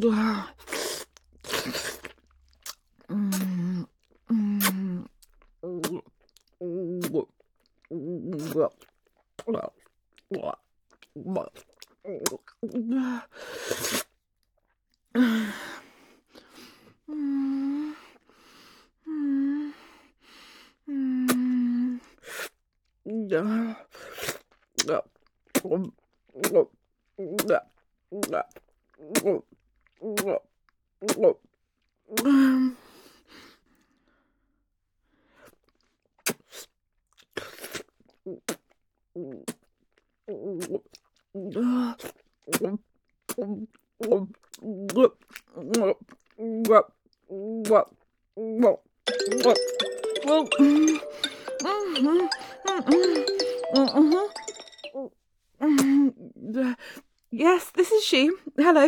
Yes, this is she. Hello.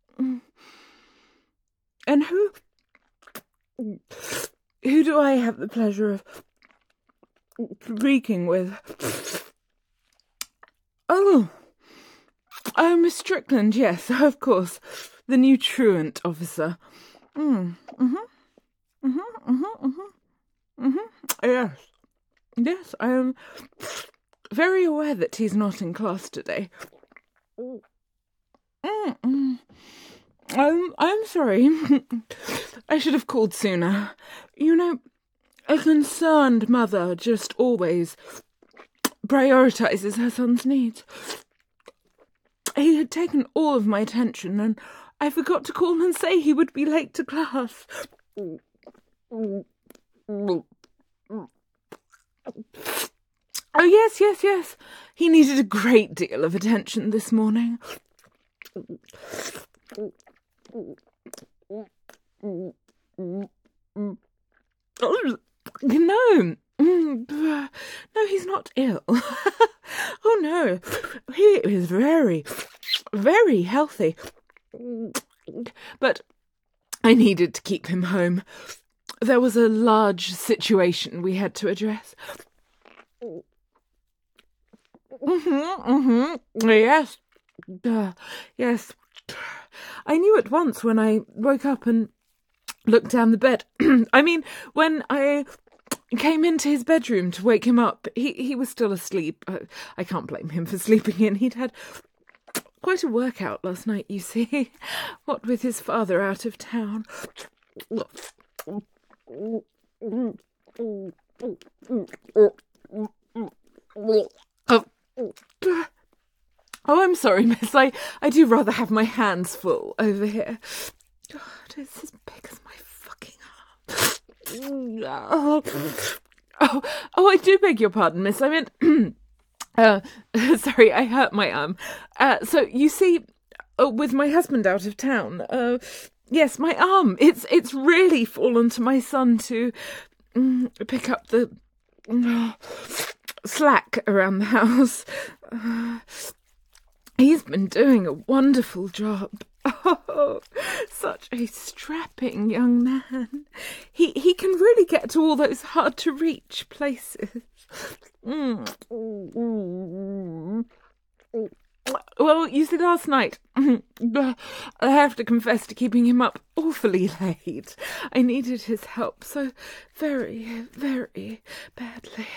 And who do I have the pleasure of speaking with? Oh, Miss Strickland, yes, of course. The new truant officer. Yes, I am very aware that he's not in class today. I'm sorry. I should have called sooner. You know, a concerned mother just always prioritizes her son's needs. He had taken all of my attention, and I forgot to call and say he would be late to class. Oh, yes. He needed a great deal of attention this morning. No, he's not ill. Oh, no, he is very, very healthy. But I needed to keep him home. There was a large situation we had to address. Yes. Yes. I knew at once when I woke up and looked down the bed. I mean, when I came into his bedroom to wake him up, he was still asleep. I can't blame him for sleeping in. He'd had quite a workout last night, you see. What with his father out of town. Oh, I'm sorry, miss. I do rather have my hands full over here. God, it's as big as my fucking arm. Oh, I do beg your pardon, miss. I meant... sorry, I hurt my arm. So, you see, with my husband out of town, yes, my arm, it's really fallen to my son to pick up the slack around the house. He's been doing a wonderful job. Oh, such a strapping young man. He can really get to all those hard-to-reach places. Well, you see, last night, I have to confess to keeping him up awfully late. I needed his help so very, very badly.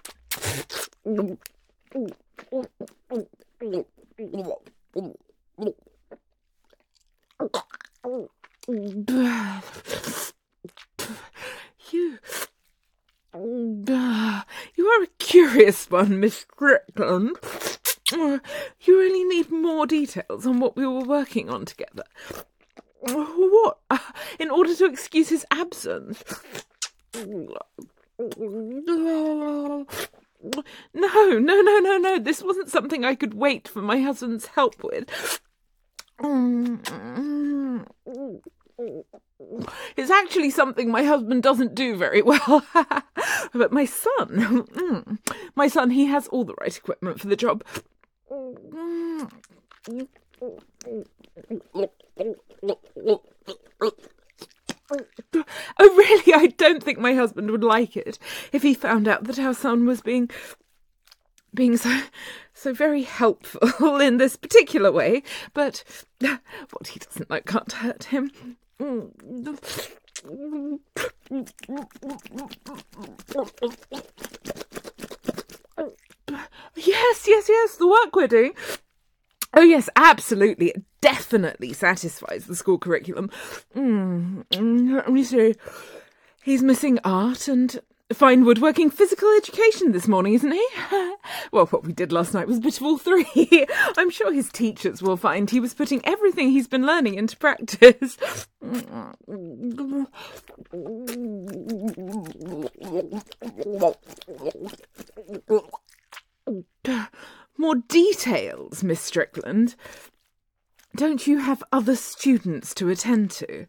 You are a curious one, Miss Strickland. You really need more details on what we were working on together. What? In order to excuse his absence? No. This wasn't something I could wait for my husband's help with. It's actually something my husband doesn't do very well. But my son, he has all the right equipment for the job. Oh, really? I don't think my husband would like it if he found out that our son was being being so very helpful in this particular way, but what he doesn't know can't hurt him. Yes, the work we're doing. Oh yes, absolutely. It definitely satisfies the school curriculum. Let me see. He's missing art and fine woodworking, physical education this morning, isn't he? Well, what we did last night was a bit of all three. I'm sure his teachers will find he was putting everything he's been learning into practice. More details, Miss Strickland. Don't you have other students to attend to?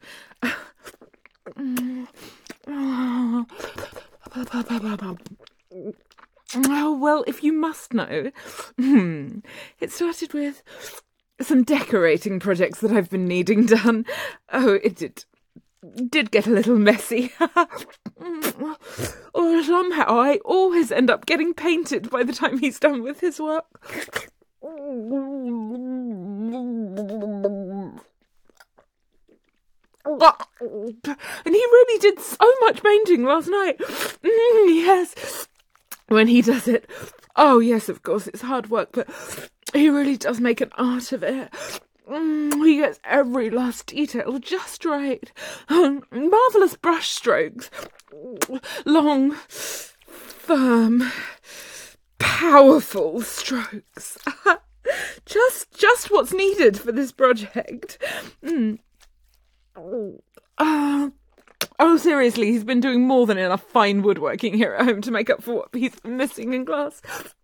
Oh, well, if you must know, it started with some decorating projects that I've been needing done. Oh, it did get a little messy. Or somehow I always end up getting painted by the time he's done with his work. And he really did so much painting last night. Yes. When he does it, oh yes, of course, it's hard work, but he really does make an art of it. He gets every last detail just right. Marvellous brush strokes. Long, firm, powerful strokes. Just what's needed for this project. Oh, seriously, he's been doing more than enough fine woodworking here at home to make up for what he's been missing in class.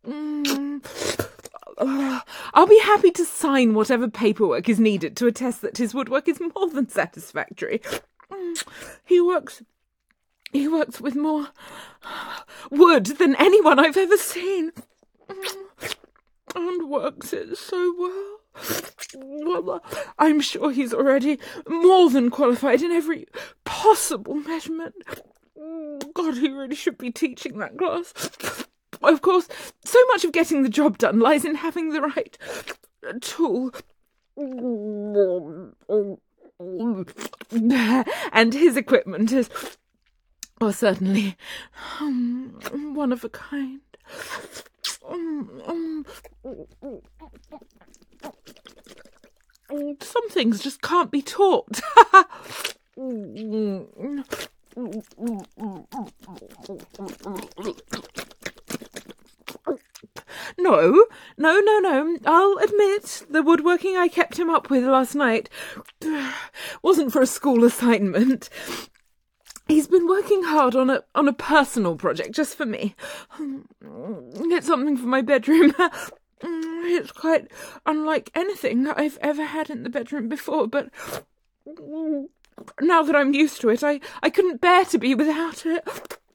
I'll be happy to sign whatever paperwork is needed to attest that his woodwork is more than satisfactory. He works with more wood than anyone I've ever seen. And works it so well. Well, I'm sure he's already more than qualified in every possible measurement. God, he really should be teaching that class. Of course, so much of getting the job done lies in having the right tool. And his equipment is, certainly one of a kind. Some things just can't be taught. No. I'll admit the woodworking I kept him up with last night wasn't for a school assignment. He's been working hard on a personal project just for me. It's something for my bedroom. It's quite unlike anything that I've ever had in the bedroom before, but now that I'm used to it, I couldn't bear to be without it.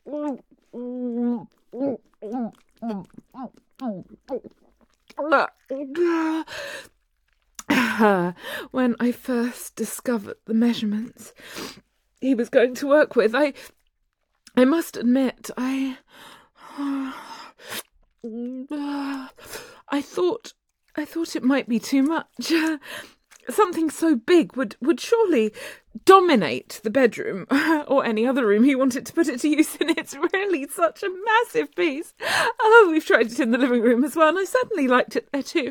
When I first discovered the measurements he was going to work with, I must admit, I thought it might be too much. Something so big would surely dominate the bedroom or any other room he wanted to put it to use in. It's really such a massive piece. Oh, we've tried it in the living room as well, and I certainly liked it there too.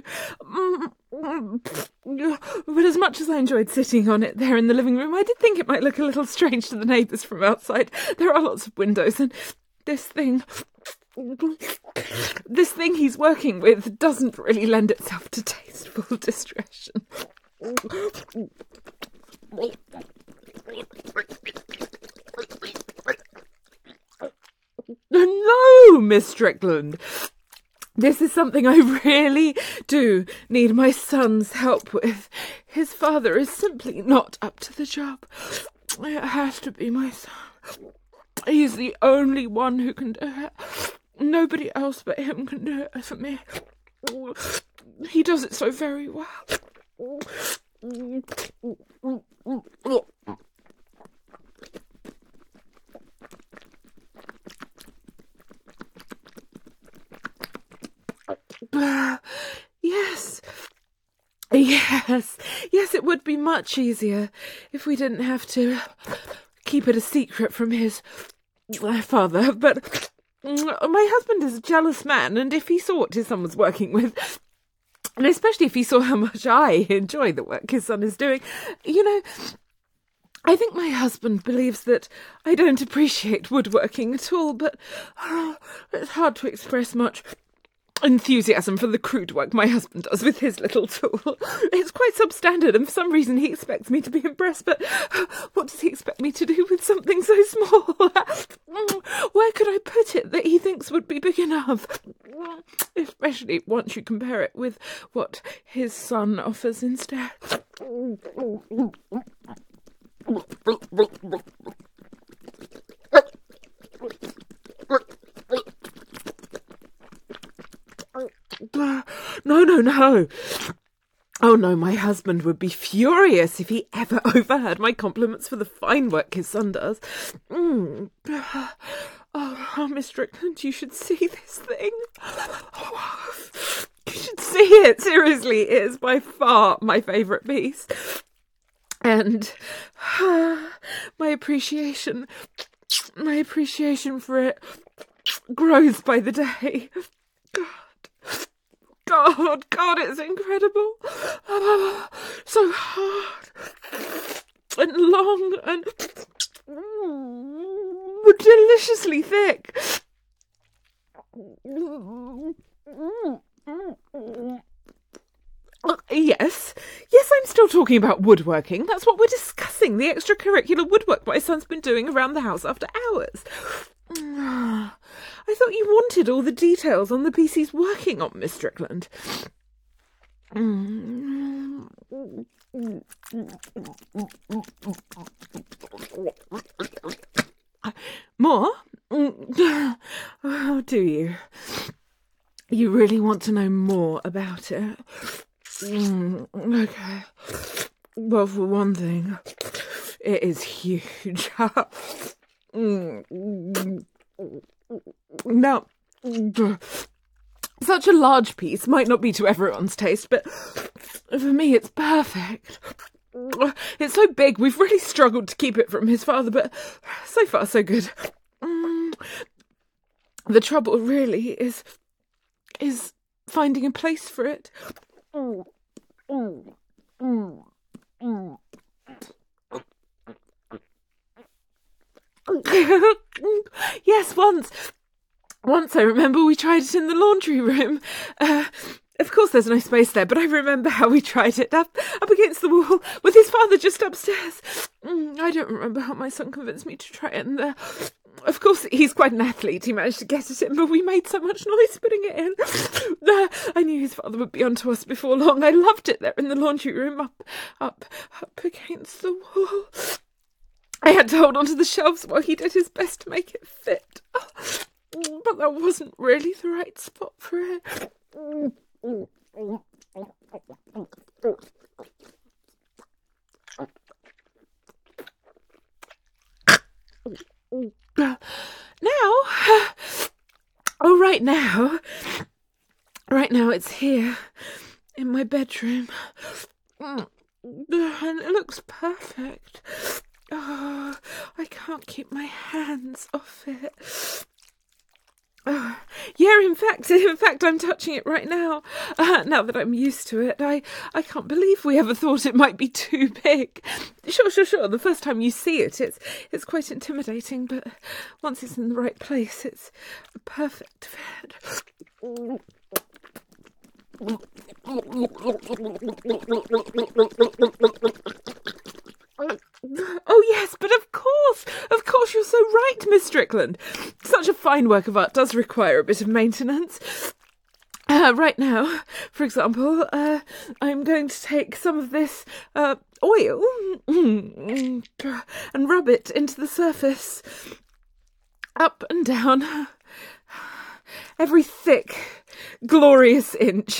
But as much as I enjoyed sitting on it there in the living room, I did think it might look a little strange to the neighbours from outside. There are lots of windows, and this thing he's working with doesn't really lend itself to tasteful discretion. No, Miss Strickland. This is something I really do need my son's help with. His father is simply not up to the job. It has to be my son. He's the only one who can do it. Nobody else but him can do it for me. He does it so very well. Yes. Yes. Yes, it would be much easier if we didn't have to keep it a secret from his father, but my husband is a jealous man, and if he saw what his son was working with, and especially if he saw how much I enjoy the work his son is doing, I think my husband believes that I don't appreciate woodworking at all, but it's hard to express much enthusiasm for the crude work my husband does with his little tool. It's quite substandard, and for some reason he expects me to be impressed, but what does he expect me to do with something so small? Where could I put it that he thinks would be big enough? Especially once you compare it with what his son offers instead. No. Oh no, my husband would be furious if he ever overheard my compliments for the fine work his son does. Oh, Miss Strickland, you should see this thing. You should see it. Seriously, it is by far my favourite piece. And my appreciation for it grows by the day. God, it's incredible. So hard and long and deliciously thick. Yes, I'm still talking about woodworking. That's what we're discussing, the extracurricular woodwork my son's been doing around the house after hours. I thought you wanted all the details on the piece he's working on, Miss Strickland. More? Oh, do you? You really want to know more about it? Okay. Well, for one thing, it is huge. Now, such a large piece might not be to everyone's taste, but for me it's perfect. It's so big, we've really struggled to keep it from his father, but so far so good. The trouble really is finding a place for it. Yes, once I remember we tried it in the laundry room. Of course there's no space there, but I remember how we tried it up against the wall with his father just upstairs. I don't remember how my son convinced me to try it in there. Of course, he's quite an athlete. He managed to get it in, but we made so much noise putting it in. I knew his father would be onto us before long. I loved it there in the laundry room, up against the wall. I had to hold on to the shelves while he did his best to make it fit. But that wasn't really the right spot for it. Right now it's here in my bedroom, and it looks perfect. Oh, I can't keep my hands off it. Yeah, in fact, I'm touching it right now. Now that I'm used to it, I can't believe we ever thought it might be too big. Sure. The first time you see it, it's quite intimidating, but once it's in the right place, it's a perfect fit. Oh yes, but of course you're so right, Miss Strickland. Such a fine work of art does require a bit of maintenance. Right now, for example, I'm going to take some of this oil and rub it into the surface, up and down, every thick, glorious inch.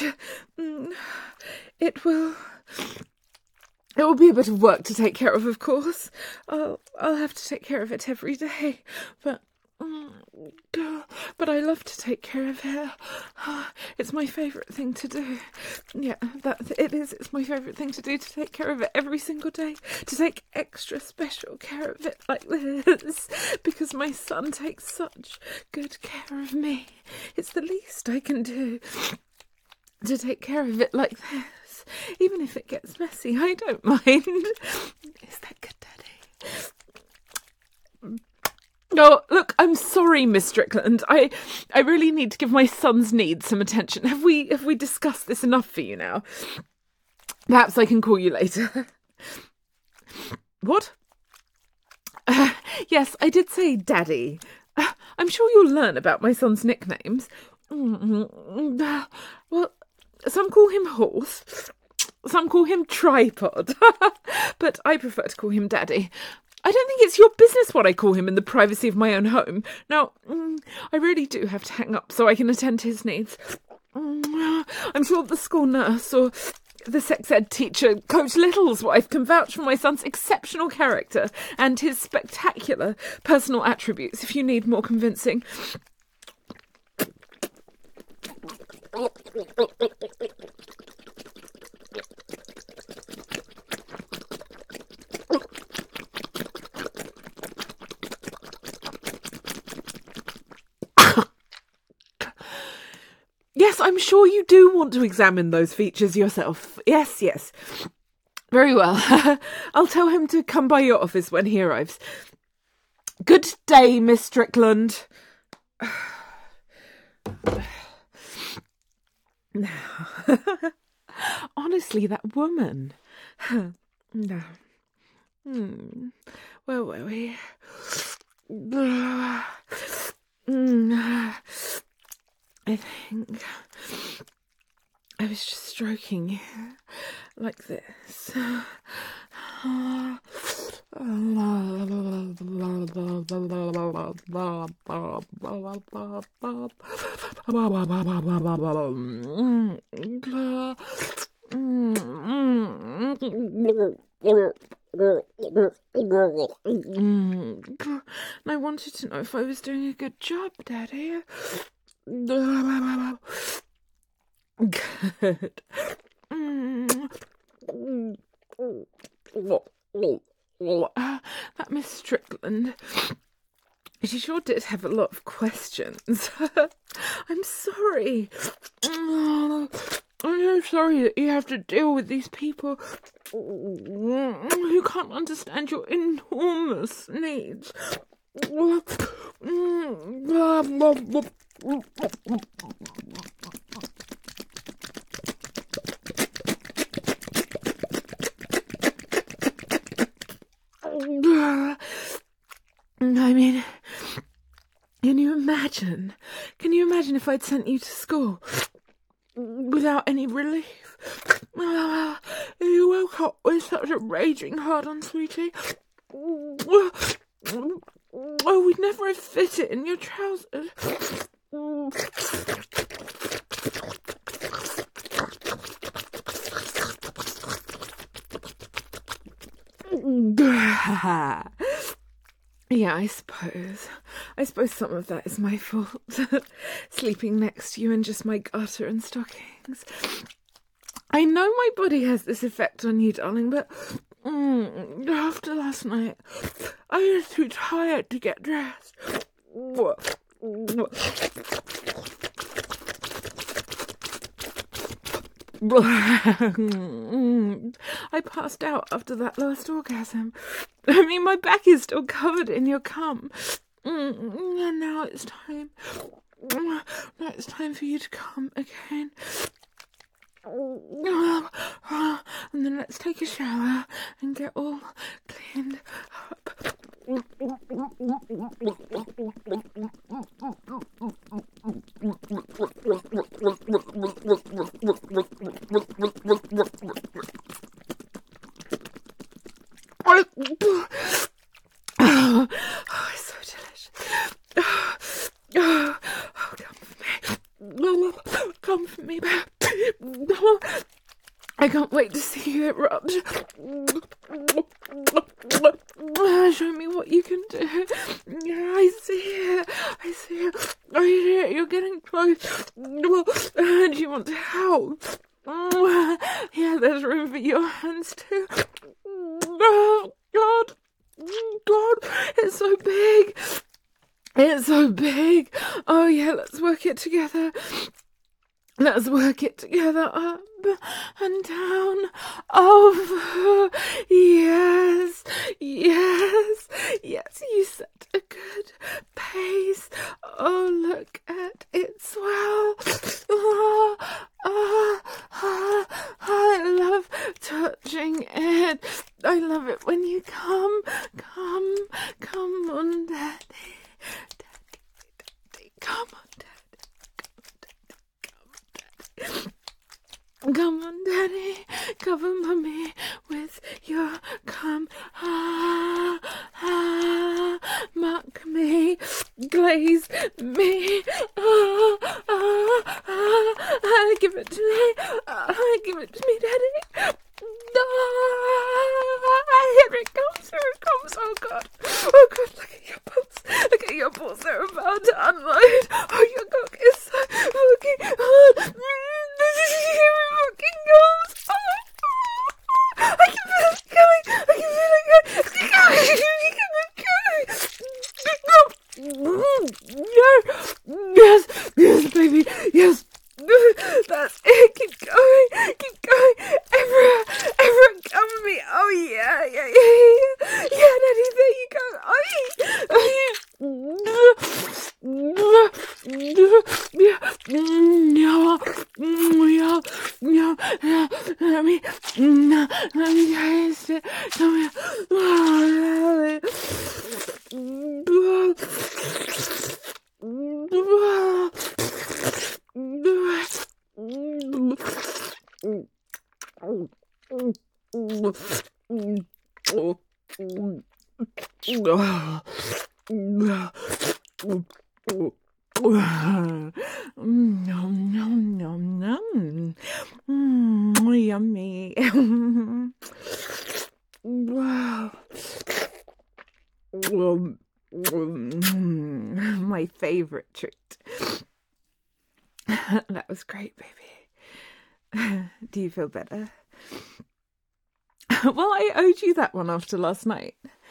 It will be a bit of work to take care of course. I'll have to take care of it every day, but But I love to take care of it. It's my favourite thing to do. Yeah, it is. It's my favourite thing to do, to take care of it every single day. To take extra special care of it like this. Because my son takes such good care of me. It's the least I can do to take care of it like this. Even if it gets messy, I don't mind. Is that good, Daddy? Oh, look, I'm sorry, Miss Strickland. I really need to give my son's needs some attention. Have we discussed this enough for you now? Perhaps I can call you later. What? Yes, I did say Daddy. I'm sure you'll learn about my son's nicknames. Well, some call him Horse, some call him Tripod, but I prefer to call him Daddy. I don't think it's your business what I call him in the privacy of my own home. Now, I really do have to hang up so I can attend to his needs. I'm sure the school nurse or the sex ed teacher, Coach Little's wife, can vouch for my son's exceptional character and his spectacular personal attributes if you need more convincing. Yes, I'm sure you do want to examine those features yourself. Yes. Very well. I'll tell him to come by your office when he arrives. Good day, Miss Strickland. Honestly, that woman. No. Where were we? I think I was just stroking you like this. I wanted to know if I was doing a good job, Daddy. Good. That Miss Strickland, she sure did have a lot of questions. I'm sorry. I'm so sorry that you have to deal with these people who can't understand your enormous needs. I mean, can you imagine? Can you imagine if I'd sent you to school without any relief? You woke up with such a raging hard-on, sweetie. Oh, we'd never have fit it in your trousers. Yeah, I suppose some of that is my fault. Sleeping next to you in just my garter and stockings. I know my body has this effect on you, darling, but after last night, I was too tired to get dressed. I passed out after that last orgasm. I mean, my back is still covered in your cum. And now it's time. Now it's time for you to come again. And then let's take a shower and get all cleaned up. Oh, it's so delicious. Oh, come for me. Come for me, babe. I can't wait to see it rubbed. Show me what you can do. Yeah, I see it. I see it. I hear it. You're getting close. Do you want to help? Yeah, there's room for your hands too. Oh, God. God, it's so big. It's so big. Oh, yeah, let's work it together. Let's work it together, up and down, over. Yes, yes, yes, you set a good pace. Oh, look at it swell. I love touching it. I love it when you come on, Daddy. Daddy, come on, Daddy. Come on, Daddy, cover Mummy with your come. Mark me, glaze me. Give it to me. Give it to me, Daddy. Here it comes, here it comes. Oh, God. Oh, God, look at your pulse. Look at your pulse. They're about to unload. Oh, your cock is so fucking hard. Here it fucking goes. I can feel it coming. I can feel it going. Yes, yes, baby. Yes. That's it. Keep going. Keep going. Everyone, come with me. Oh, yeah. Yeah, Daddy, there you go. Oh, let me taste it. Come here. Yummy. My favorite treat. That was great, baby. Do you feel better? Well, I owed you that one after last night.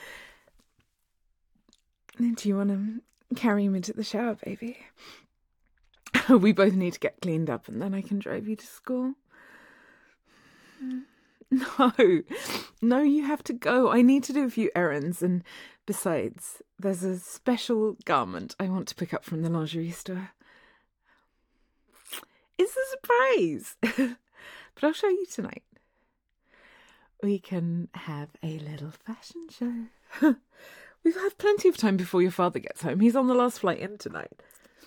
Do you want to carry me to the shower, baby? We both need to get cleaned up and then I can drive you to school. No, you have to go. I need to do a few errands, and besides, there's a special garment I want to pick up from the lingerie store. It's a surprise, but I'll show you tonight. We can have a little fashion show. We've had plenty of time before your father gets home. He's on the last flight in tonight.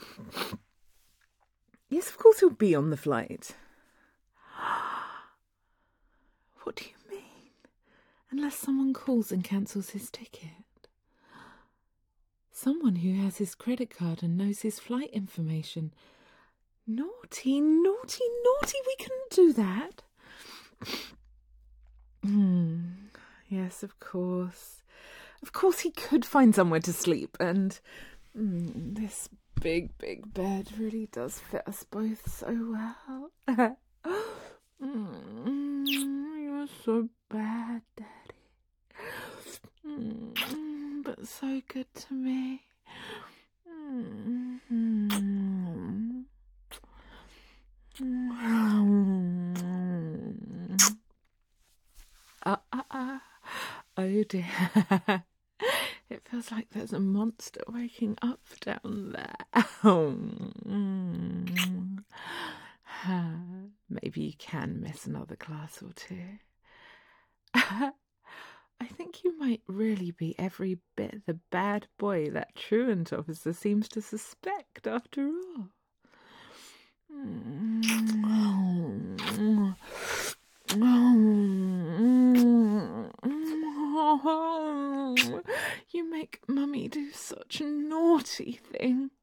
Yes, of course he'll be on the flight. What do you mean? Unless someone calls and cancels his ticket. Someone who has his credit card and knows his flight information. Naughty, naughty, naughty. We couldn't do that. Yes, of course. Of course he could find somewhere to sleep. And this big, big bed really does fit us both so well. You're so bad, Daddy. But so good to me. Oh dear. It feels like there's a monster waking up down there. Maybe you can miss another class or two. I think you might really be every bit the bad boy that truant officer seems to suspect after all. You make Mummy do such naughty things.